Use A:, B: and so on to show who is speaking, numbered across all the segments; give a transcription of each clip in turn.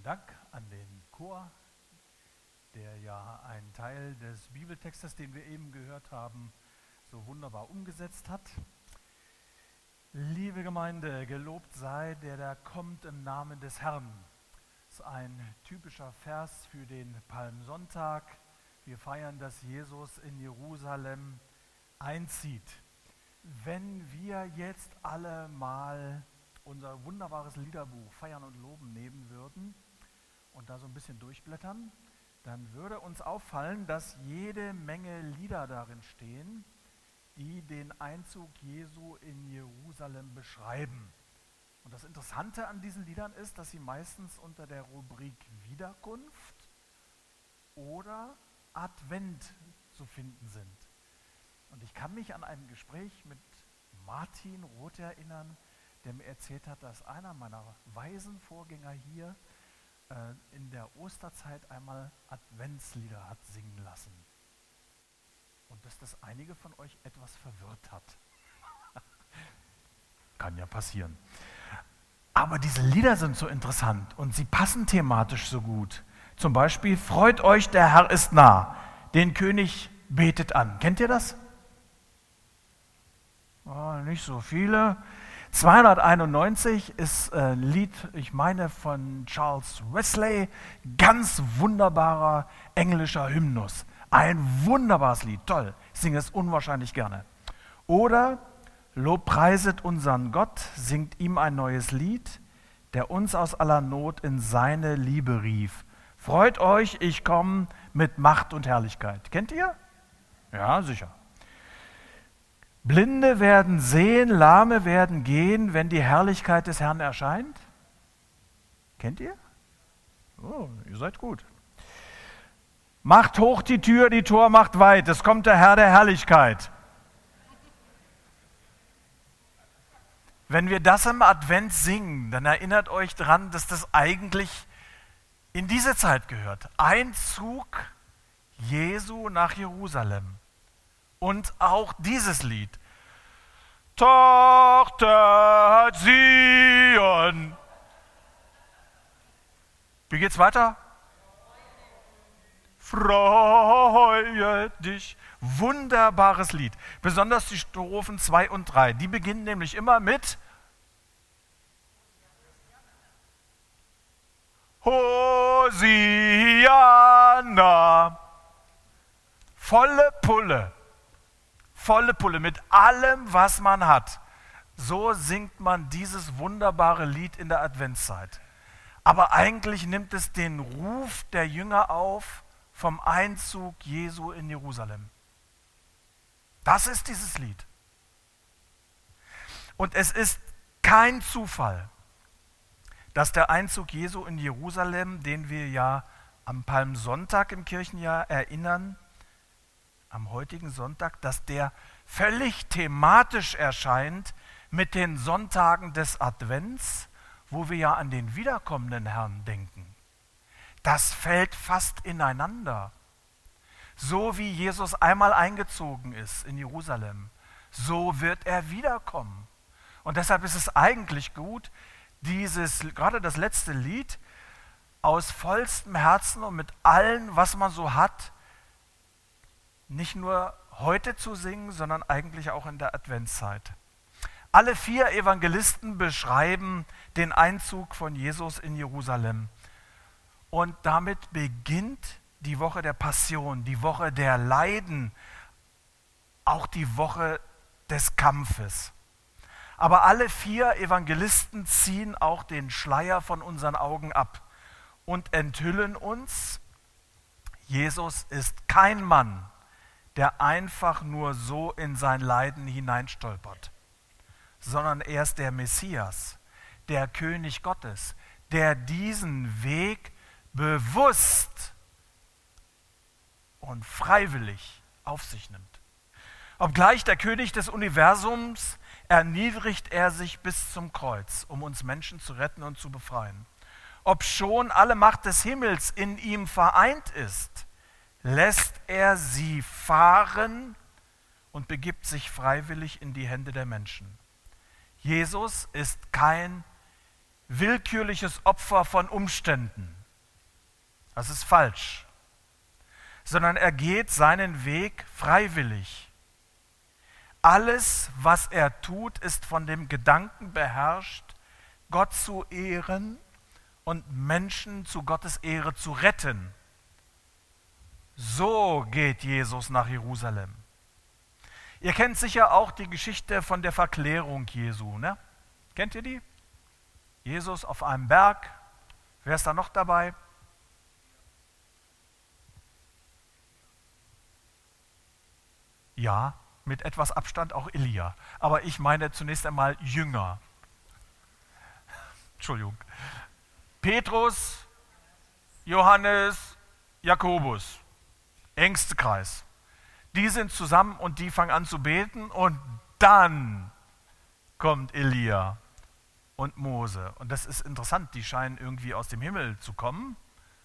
A: Dank an den Chor, der ja einen Teil des Bibeltextes, den wir eben gehört haben, so wunderbar umgesetzt hat. Liebe Gemeinde, gelobt sei der, der kommt im Namen des Herrn. Das ist ein typischer Vers für den Palmsonntag. Wir feiern, dass Jesus in Jerusalem einzieht. Wenn wir jetzt alle mal unser wunderbares Liederbuch Feiern und Loben nehmen würden und da so ein bisschen durchblättern, dann würde uns auffallen, dass jede Menge Lieder darin stehen, die den Einzug Jesu in Jerusalem beschreiben. Und das Interessante an diesen Liedern ist, dass sie meistens unter der Rubrik Wiederkunft oder Advent zu finden sind. Und ich kann mich an ein Gespräch mit Martin Roth erinnern, der mir erzählt hat, dass einer meiner weisen Vorgänger hier in der Osterzeit einmal Adventslieder hat singen lassen. Und dass das einige von euch etwas verwirrt hat. Kann ja passieren. Aber diese Lieder sind so interessant und sie passen thematisch so gut. Zum Beispiel, freut euch, der Herr ist nah, den König betet an. Kennt ihr das? Oh, nicht so viele. 291 ist ein Lied, ich meine von Charles Wesley, ganz wunderbarer englischer Hymnus. Ein wunderbares Lied, toll, ich singe es unwahrscheinlich gerne. Oder Lobpreiset unseren Gott, singt ihm ein neues Lied, der uns aus aller Not in seine Liebe rief. Freut euch, ich komme mit Macht und Herrlichkeit. Kennt ihr? Ja, sicher. Blinde werden sehen, Lahme werden gehen, wenn die Herrlichkeit des Herrn erscheint. Kennt ihr? Oh, ihr seid gut. Macht hoch die Tür, die Tor macht weit, es kommt der Herr der Herrlichkeit. Wenn wir das im Advent singen, dann erinnert euch daran, dass das eigentlich in diese Zeit gehört. Einzug Jesu nach Jerusalem. Und auch dieses Lied. Tochter Zion. Wie geht's weiter? Freue dich. Wunderbares Lied. Besonders die Strophen 2 und 3. Die beginnen nämlich immer mit Hosianna. Volle Pulle. Volle Pulle mit allem, was man hat. So singt man dieses wunderbare Lied in der Adventszeit. Aber eigentlich nimmt es den Ruf der Jünger auf vom Einzug Jesu in Jerusalem. Das ist dieses Lied. Und es ist kein Zufall, dass der Einzug Jesu in Jerusalem, den wir ja am Palmsonntag im Kirchenjahr erinnern, am heutigen Sonntag, dass der völlig thematisch erscheint mit den Sonntagen des Advents, wo wir ja an den wiederkommenden Herrn denken. Das fällt fast ineinander. So wie Jesus einmal eingezogen ist in Jerusalem, so wird er wiederkommen. Und deshalb ist es eigentlich gut, gerade das letzte Lied, aus vollstem Herzen und mit allem, was man so hat, nicht nur heute zu singen, sondern eigentlich auch in der Adventszeit. Alle 4 Evangelisten beschreiben den Einzug von Jesus in Jerusalem. Und damit beginnt die Woche der Passion, die Woche der Leiden, auch die Woche des Kampfes. Aber alle 4 Evangelisten ziehen auch den Schleier von unseren Augen ab und enthüllen uns, Jesus ist kein Mann, der einfach nur so in sein Leiden hineinstolpert, sondern er ist der Messias, der König Gottes, der diesen Weg bewusst und freiwillig auf sich nimmt. Obgleich der König des Universums, erniedrigt er sich bis zum Kreuz, um uns Menschen zu retten und zu befreien. Obschon alle Macht des Himmels in ihm vereint ist, lässt er sie fahren und begibt sich freiwillig in die Hände der Menschen. Jesus ist kein willkürliches Opfer von Umständen, Das ist falsch. Sondern er geht seinen Weg freiwillig. Alles, was er tut, ist von dem Gedanken beherrscht, Gott zu ehren und Menschen zu Gottes Ehre zu retten. So geht Jesus nach Jerusalem. Ihr kennt sicher auch die Geschichte von der Verklärung Jesu, ne? Kennt ihr die? Jesus auf einem Berg. Wer ist da noch dabei? Ja, mit etwas Abstand auch Elia. Aber ich meine zunächst einmal Jünger. Entschuldigung. Petrus, Johannes, Jakobus. Engster Kreis. Die sind zusammen und die fangen an zu beten und dann kommt Elia und Mose. Und das ist interessant, die scheinen irgendwie aus dem Himmel zu kommen,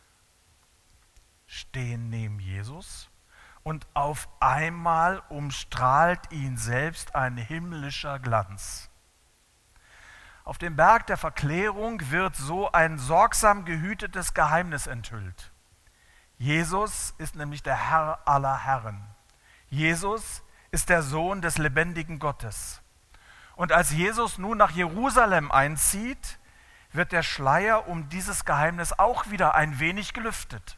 A: stehen neben Jesus und auf einmal umstrahlt ihn selbst ein himmlischer Glanz. Auf dem Berg der Verklärung wird so ein sorgsam gehütetes Geheimnis enthüllt. Jesus ist nämlich der Herr aller Herren. Jesus ist der Sohn des lebendigen Gottes. Und als Jesus nun nach Jerusalem einzieht, wird der Schleier um dieses Geheimnis auch wieder ein wenig gelüftet.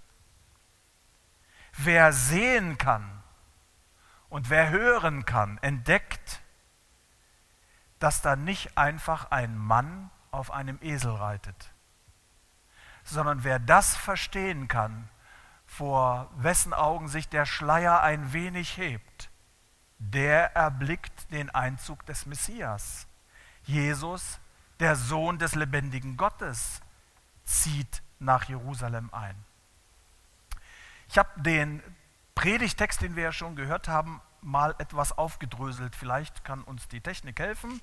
A: Wer sehen kann und wer hören kann, entdeckt, dass da nicht einfach ein Mann auf einem Esel reitet, sondern wer das verstehen kann, vor wessen Augen sich der Schleier ein wenig hebt, der erblickt den Einzug des Messias. Jesus, der Sohn des lebendigen Gottes, zieht nach Jerusalem ein. Ich habe den Predigtext, den wir ja schon gehört haben, mal etwas aufgedröselt. Vielleicht kann uns die Technik helfen.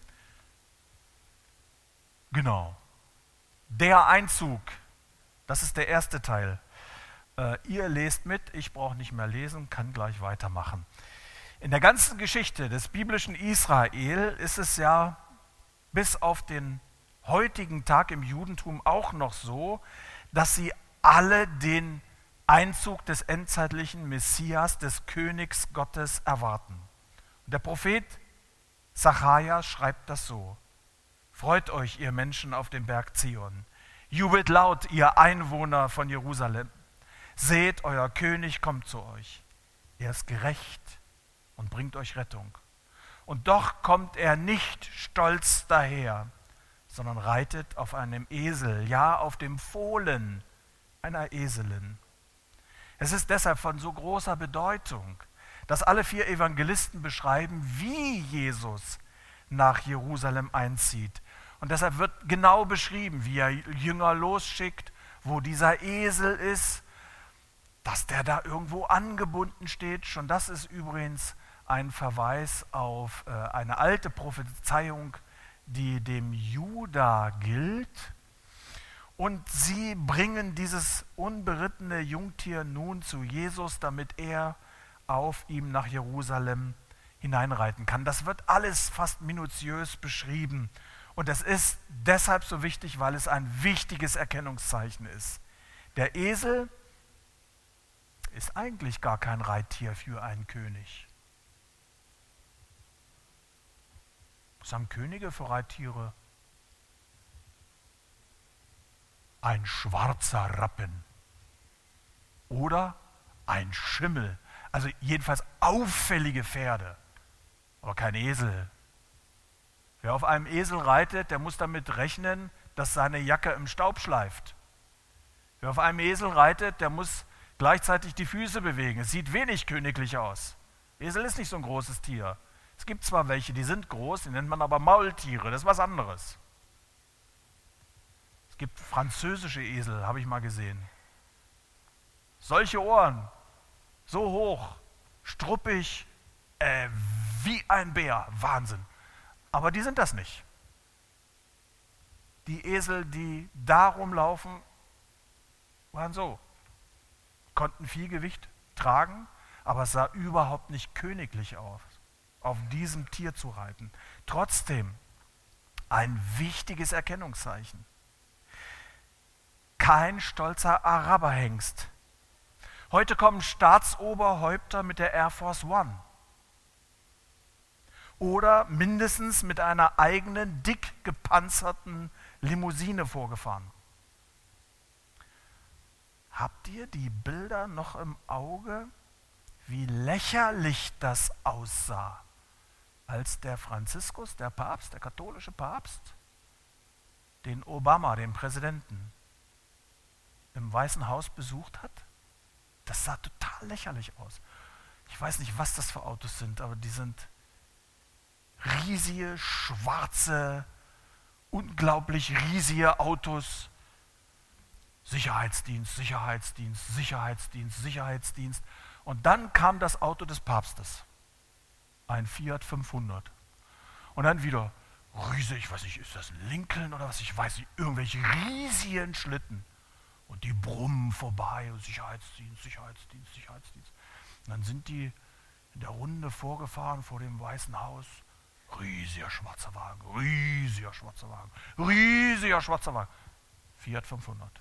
A: Genau. Der Einzug, das ist der erste Teil. Ihr lest mit, ich brauche nicht mehr lesen, kann gleich weitermachen. In der ganzen Geschichte des biblischen Israel ist es ja bis auf den heutigen Tag im Judentum auch noch so, dass sie alle den Einzug des endzeitlichen Messias, des Königs Gottes erwarten. Und der Prophet Sacharja schreibt das so: Freut euch, ihr Menschen auf dem Berg Zion, jubelt laut, ihr Einwohner von Jerusalem. Seht, euer König kommt zu euch. Er ist gerecht und bringt euch Rettung. Und doch kommt er nicht stolz daher, sondern reitet auf einem Esel, ja auf dem Fohlen einer Eselin. Es ist deshalb von so großer Bedeutung, dass alle 4 Evangelisten beschreiben, wie Jesus nach Jerusalem einzieht. Und deshalb wird genau beschrieben, wie er Jünger losschickt, wo dieser Esel ist, dass der da irgendwo angebunden steht. Schon das ist übrigens ein Verweis auf eine alte Prophezeiung, die dem Juda gilt. Und sie bringen dieses unberittene Jungtier nun zu Jesus, damit er auf ihm nach Jerusalem hineinreiten kann. Das wird alles fast minutiös beschrieben. Und das ist deshalb so wichtig, weil es ein wichtiges Erkennungszeichen ist. Der Esel ist eigentlich gar kein Reittier für einen König. Was haben Könige für Reittiere? Ein schwarzer Rappen oder ein Schimmel. Also jedenfalls auffällige Pferde, aber kein Esel. Wer auf einem Esel reitet, der muss damit rechnen, dass seine Jacke im Staub schleift. Wer auf einem Esel reitet, der muss gleichzeitig die Füße bewegen. Es sieht wenig königlich aus. Esel ist nicht so ein großes Tier. Es gibt zwar welche, die sind groß, die nennt man aber Maultiere, das ist was anderes. Es gibt französische Esel, habe ich mal gesehen. Solche Ohren, so hoch, struppig, wie ein Bär, Wahnsinn. Aber die sind das nicht. Die Esel, die da rumlaufen, waren so. Konnten viel Gewicht tragen, aber es sah überhaupt nicht königlich aus, auf diesem Tier zu reiten. Trotzdem ein wichtiges Erkennungszeichen. kein stolzer Araberhengst. Heute kommen Staatsoberhäupter mit der Air Force One. Oder mindestens mit einer eigenen, dick gepanzerten Limousine vorgefahren. Habt ihr die Bilder noch im Auge, wie lächerlich das aussah, als der Franziskus, der Papst, der katholische Papst, den Obama, den Präsidenten, im Weißen Haus besucht hat? Das sah total lächerlich aus. Ich weiß nicht, was das für Autos sind, aber die sind riesige, schwarze, unglaublich riesige Autos. Sicherheitsdienst, Sicherheitsdienst, Sicherheitsdienst, Sicherheitsdienst. Und dann kam das Auto des Papstes. Ein Fiat 500. Und dann wieder riesig, ich weiß nicht, ist das ein Lincoln oder was, ich weiß nicht, irgendwelche riesigen Schlitten. Und die brummen vorbei, und Sicherheitsdienst, Sicherheitsdienst, Sicherheitsdienst. Und dann sind die in der Runde vorgefahren vor dem Weißen Haus. Riesiger schwarzer Wagen, riesiger schwarzer Wagen, riesiger schwarzer Wagen. Fiat 500.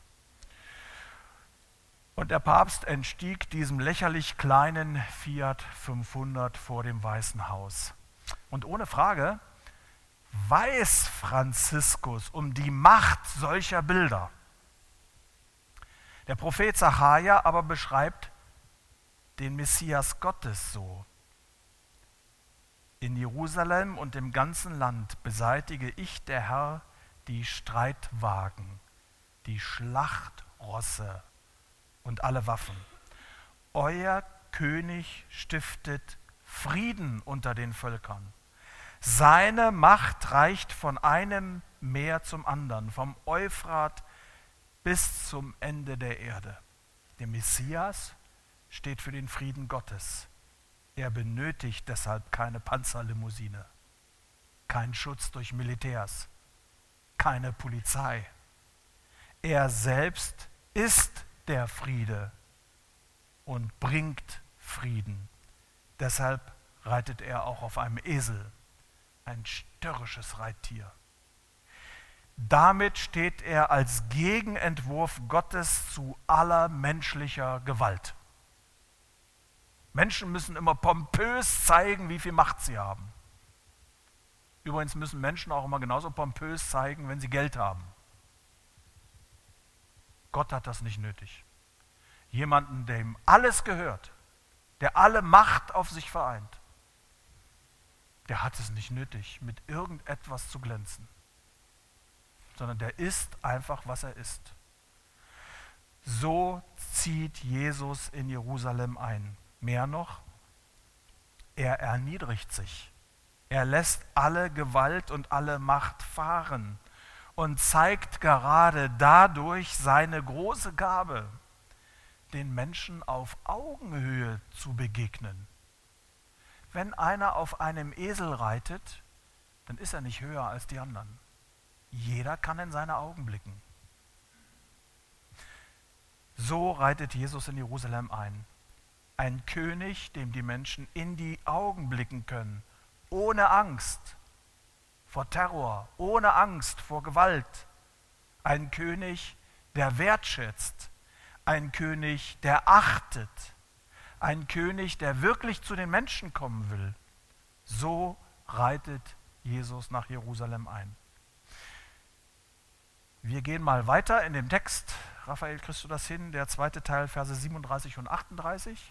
A: Und der Papst entstieg diesem lächerlich kleinen Fiat 500 vor dem Weißen Haus. Und ohne Frage weiß Franziskus um die Macht solcher Bilder. Der Prophet Sacharja aber beschreibt den Messias Gottes so. In Jerusalem und im ganzen Land beseitige ich, der Herr, die Streitwagen, die Schlachtrosse und alle Waffen. Euer König stiftet Frieden unter den Völkern. Seine Macht reicht von einem Meer zum anderen, vom Euphrat bis zum Ende der Erde. Der Messias steht für den Frieden Gottes. Er benötigt deshalb keine Panzerlimousine, keinen Schutz durch Militärs, keine Polizei. Er selbst ist der Friede und bringt Frieden. Deshalb reitet er auch auf einem Esel, ein störrisches Reittier. Damit steht er als Gegenentwurf Gottes zu aller menschlicher Gewalt. Menschen müssen immer pompös zeigen, wie viel Macht sie haben. Übrigens müssen Menschen auch immer genauso pompös zeigen, wenn sie Geld haben. Gott hat das nicht nötig. Jemanden, dem alles gehört, der alle Macht auf sich vereint, der hat es nicht nötig, mit irgendetwas zu glänzen, sondern der ist einfach, was er ist. So zieht Jesus in Jerusalem ein. Mehr noch, er erniedrigt sich. Er lässt alle Gewalt und alle Macht fahren und zeigt gerade dadurch seine große Gabe, den Menschen auf Augenhöhe zu begegnen. Wenn einer auf einem Esel reitet, dann ist er nicht höher als die anderen. Jeder kann in seine Augen blicken. So reitet Jesus in Jerusalem ein. Ein König, dem die Menschen in die Augen blicken können, ohne Angst vor Terror, ohne Angst vor Gewalt. Ein König, der wertschätzt, ein König, der achtet, ein König, der wirklich zu den Menschen kommen will. So reitet Jesus nach Jerusalem ein. Wir gehen mal weiter in dem Text. Raphael, kriegst du das hin? Der zweite Teil, Verse 37 und 38.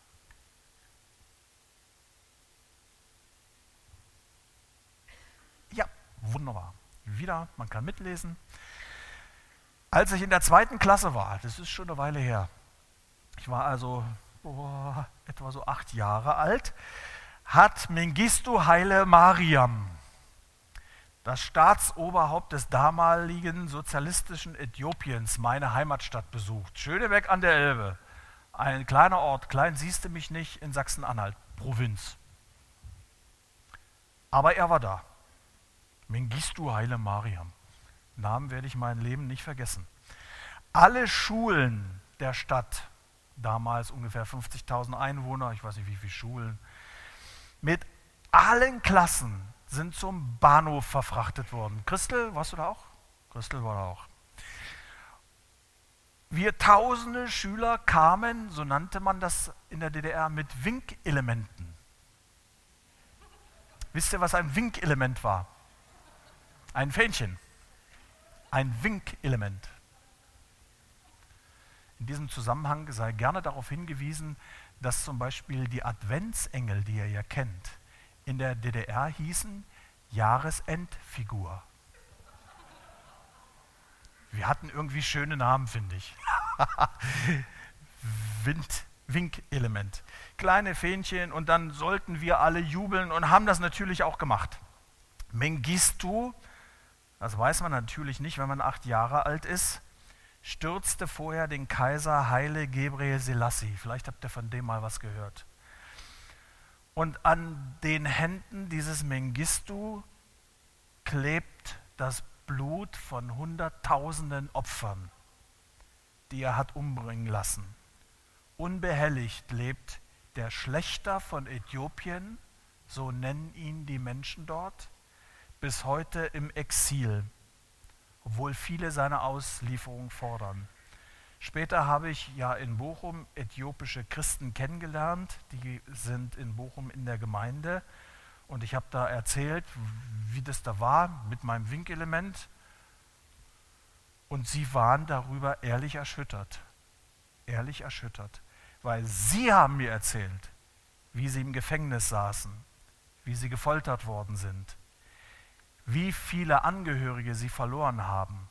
A: Ja, wunderbar. Wieder, man kann mitlesen. Als ich in der 2. Klasse war, das ist schon eine Weile her, ich war also etwa so 8 Jahre alt, hat Mengistu Haile Mariam, das Staatsoberhaupt des damaligen sozialistischen Äthiopiens, meine Heimatstadt besucht. Schönebeck an der Elbe, ein kleiner Ort, klein siehst du mich nicht, in Sachsen-Anhalt, Provinz. Aber er war da. Mengistu Haile Mariam. Namen werde ich mein Leben nicht vergessen. Alle Schulen der Stadt, damals ungefähr 50.000 Einwohner, ich weiß nicht wie viele Schulen, mit allen Klassen sind zum Bahnhof verfrachtet worden. Christel, warst du da auch? Christel war da auch. Wir tausende Schüler kamen, so nannte man das in der DDR, mit Winkelementen. Wisst ihr, was ein Winkelement war? Ein Fähnchen. Ein Winkelement. In diesem Zusammenhang sei gerne darauf hingewiesen, dass zum Beispiel die Adventsengel, die ihr ja kennt, in der DDR hießen Jahresendfigur. Wir hatten irgendwie schöne Namen, finde ich. Winkelement. Kleine Fähnchen und dann sollten wir alle jubeln und haben das natürlich auch gemacht. Mengistu, das weiß man natürlich nicht, wenn man 8 Jahre alt ist, stürzte vorher den Kaiser Haile Gebrselassie. Selassie. Vielleicht habt ihr von dem mal was gehört. Und an den Händen dieses Mengistu klebt das Blut von Hunderttausenden Opfern, die er hat umbringen lassen. Unbehelligt lebt der Schlächter von Äthiopien, so nennen ihn die Menschen dort, bis heute im Exil, obwohl viele seine Auslieferung fordern. Später habe ich ja in Bochum äthiopische Christen kennengelernt, die sind in Bochum in der Gemeinde und ich habe da erzählt, wie das da war mit meinem Winkelement und sie waren darüber ehrlich erschüttert, weil sie haben mir erzählt, wie sie im Gefängnis saßen, wie sie gefoltert worden sind, wie viele Angehörige sie verloren haben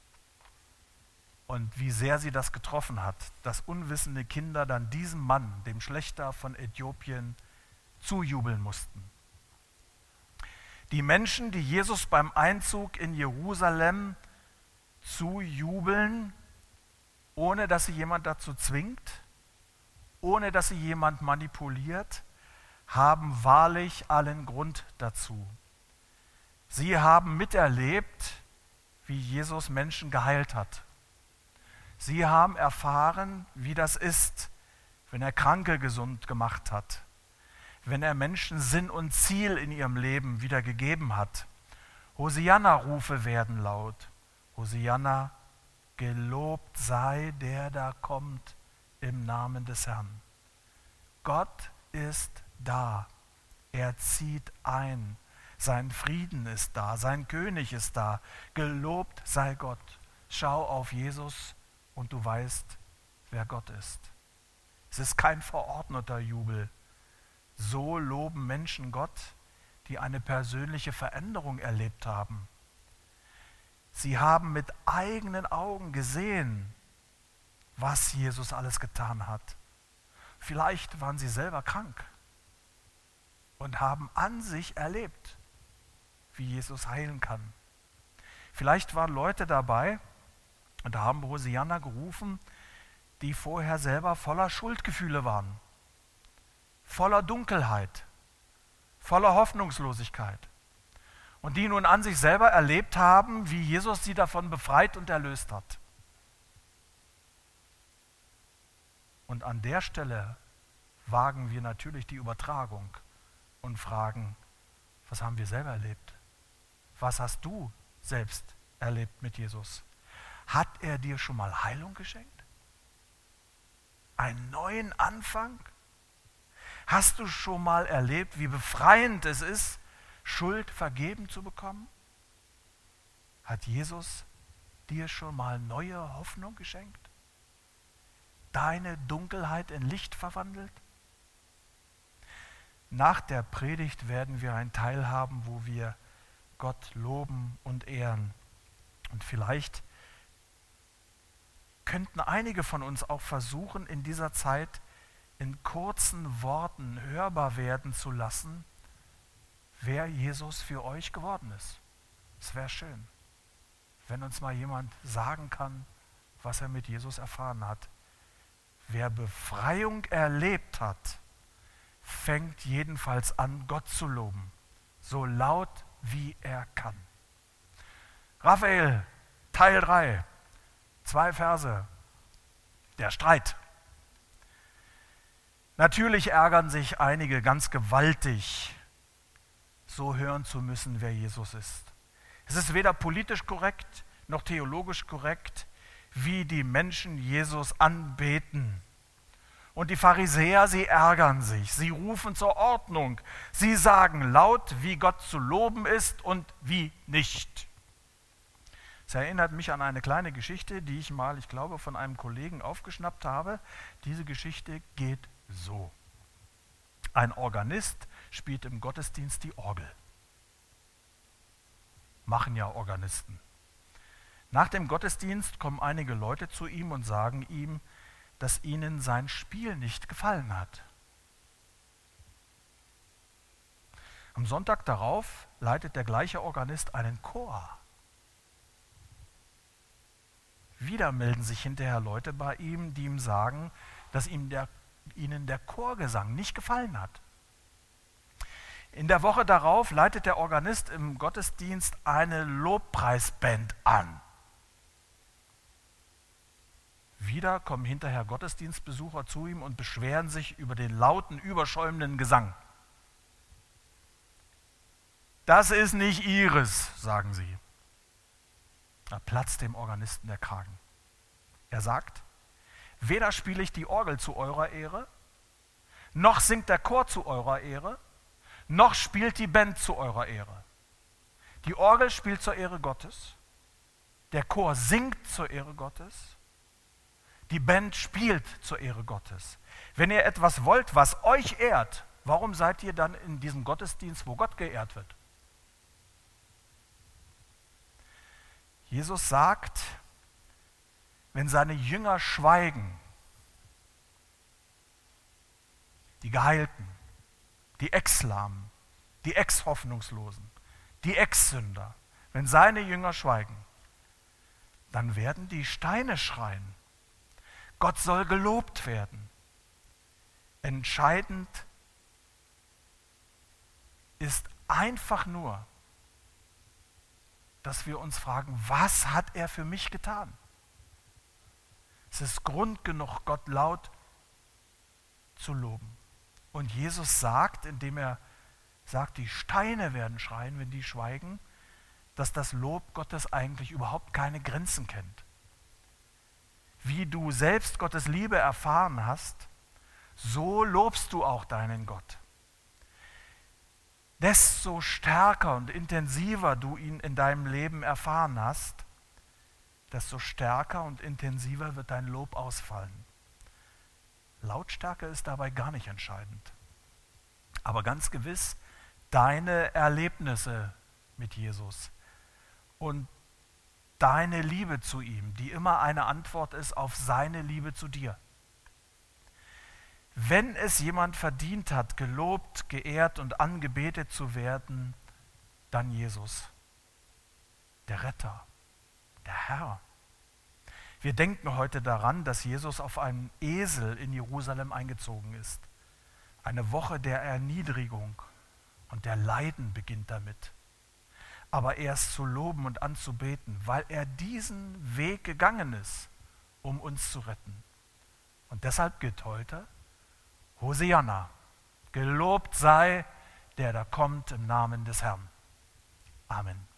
A: und wie sehr sie das getroffen hat, dass unwissende Kinder dann diesem Mann, dem Schlächter von Äthiopien, zujubeln mussten. Die Menschen, die Jesus beim Einzug in Jerusalem zujubeln, ohne dass sie jemand dazu zwingt, ohne dass sie jemand manipuliert, haben wahrlich allen Grund dazu. Sie haben miterlebt, wie Jesus Menschen geheilt hat. Sie haben erfahren, wie das ist, wenn er Kranke gesund gemacht hat, wenn er Menschen Sinn und Ziel in ihrem Leben wieder gegeben hat. Hosianna-Rufe werden laut. Hosianna, gelobt sei der da kommt im Namen des Herrn. Gott ist da. Er zieht ein. Sein Frieden ist da. Sein König ist da. Gelobt sei Gott. Schau auf Jesus und du weißt, wer Gott ist. Es ist kein verordneter Jubel. So loben Menschen Gott, die eine persönliche Veränderung erlebt haben. Sie haben mit eigenen Augen gesehen, was Jesus alles getan hat. Vielleicht waren sie selber krank und haben an sich erlebt, wie Jesus heilen kann. Vielleicht waren Leute dabei und haben Hosianna gerufen, die vorher selber voller Schuldgefühle waren, voller Dunkelheit, voller Hoffnungslosigkeit und die nun an sich selber erlebt haben, wie Jesus sie davon befreit und erlöst hat. Und an der Stelle wagen wir natürlich die Übertragung und fragen, was haben wir selber erlebt? Was hast du selbst erlebt mit Jesus? Hat er dir schon mal Heilung geschenkt? Einen neuen Anfang? Hast du schon mal erlebt, wie befreiend es ist, Schuld vergeben zu bekommen? Hat Jesus dir schon mal neue Hoffnung geschenkt? Deine Dunkelheit in Licht verwandelt? Nach der Predigt werden wir einen Teil haben, wo wir Gott loben und ehren. Und vielleicht könnten einige von uns auch versuchen, in dieser Zeit in kurzen Worten hörbar werden zu lassen, wer Jesus für euch geworden ist. Es wäre schön, wenn uns mal jemand sagen kann, was er mit Jesus erfahren hat. Wer Befreiung erlebt hat, fängt jedenfalls an, Gott zu loben, so laut wie er kann. Raphael, Teil 3, 2 Verse, der Streit. Natürlich ärgern sich einige ganz gewaltig, so hören zu müssen, wer Jesus ist. Es ist weder politisch korrekt noch theologisch korrekt. wie die Menschen Jesus anbeten. Und die Pharisäer, sie ärgern sich, sie rufen zur Ordnung, sie sagen laut, wie Gott zu loben ist und wie nicht. Es erinnert mich an eine kleine Geschichte, die ich mal, ich glaube, von einem Kollegen aufgeschnappt habe. Diese Geschichte geht so. Ein Organist spielt im Gottesdienst die Orgel. Machen ja Organisten. Nach dem Gottesdienst kommen einige Leute zu ihm und sagen ihm, dass ihnen sein Spiel nicht gefallen hat. Am Sonntag darauf leitet der gleiche Organist einen Chor. Wieder melden sich hinterher Leute bei ihm, die ihm sagen, dass ihnen der Chorgesang nicht gefallen hat. In der Woche darauf leitet der Organist im Gottesdienst eine Lobpreisband an. Wieder kommen hinterher Gottesdienstbesucher zu ihm und beschweren sich über den lauten, überschäumenden Gesang. Das ist nicht ihres, sagen sie. Da platzt dem Organisten der Kragen. Er sagt, weder spiele ich die Orgel zu eurer Ehre, noch singt der Chor zu eurer Ehre, noch spielt die Band zu eurer Ehre. Die Orgel spielt zur Ehre Gottes, der Chor singt zur Ehre Gottes, die Band spielt zur Ehre Gottes. Wenn ihr etwas wollt, was euch ehrt, warum seid ihr dann in diesem Gottesdienst, wo Gott geehrt wird? Jesus sagt, wenn seine Jünger schweigen, die Geheilten, die Ex-Lahmen, die Ex-Hoffnungslosen, die Ex-Sünder, wenn seine Jünger schweigen, dann werden die Steine schreien. Gott soll gelobt werden. Entscheidend ist einfach nur, dass wir uns fragen, was hat er für mich getan? Es ist Grund genug, Gott laut zu loben. Und Jesus sagt, indem er sagt, die Steine werden schreien, wenn die schweigen, dass das Lob Gottes eigentlich überhaupt keine Grenzen kennt. Wie du selbst Gottes Liebe erfahren hast, so lobst du auch deinen Gott. Desto stärker und intensiver du ihn in deinem Leben erfahren hast, desto stärker und intensiver wird dein Lob ausfallen. Lautstärke ist dabei gar nicht entscheidend. Aber ganz gewiss deine Erlebnisse mit Jesus und deine Liebe zu ihm, die immer eine Antwort ist auf seine Liebe zu dir. Wenn es jemand verdient hat, gelobt, geehrt und angebetet zu werden, dann Jesus, der Retter, der Herr. Wir denken heute daran, dass Jesus auf einem Esel in Jerusalem eingezogen ist. Eine Woche der Erniedrigung und der Leiden beginnt damit. Aber er ist zu loben und anzubeten, weil er diesen Weg gegangen ist, um uns zu retten. Und deshalb gilt heute Hosianna, gelobt sei, der da kommt im Namen des Herrn. Amen.